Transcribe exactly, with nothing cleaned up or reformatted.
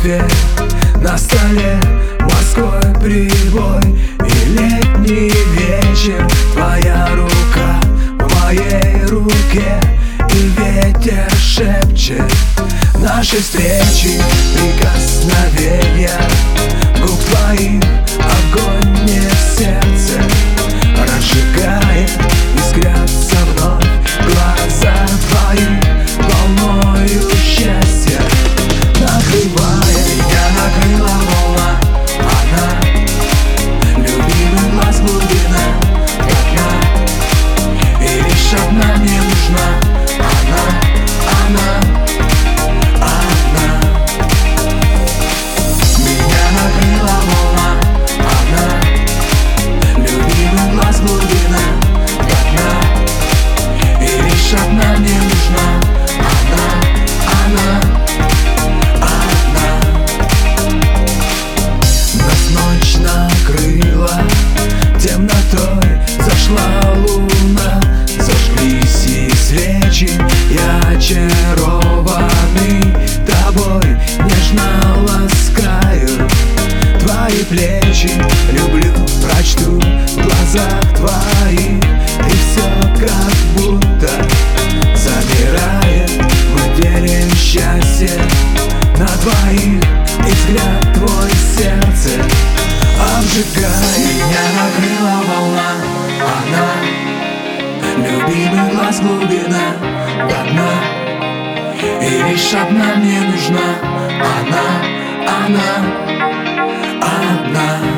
кофе на столе, морской прибой и летний вечер. Твоя рука в моей руке, и ветер шепчет наши встречи, прикосновения губ твоих, огонь не в сердце разжигает, искрятся вновь глаза твои волною счастья, накрывая. Меня накрыла волна, она любимый глаз глубина до дна, и лишь одна мне нужна, она, она, она. Меня накрыла волна, она любимый глаз глубина до дна, и лишь одна мне нужна, она, она, одна. Нас ночь накрыла темнотой, зашла луна, зажглись и свечи. Я очарованный тобой, нежно ласкаю твои плечи. Люблю, прочту в глазах твоих, и все как будто замирает. Мы делим счастье на двоих, и взгляд твой сердце обжигает. Меня накрыла волна, она любимый глаз глубина до дна, и лишь одна мне нужна, она, она, одна.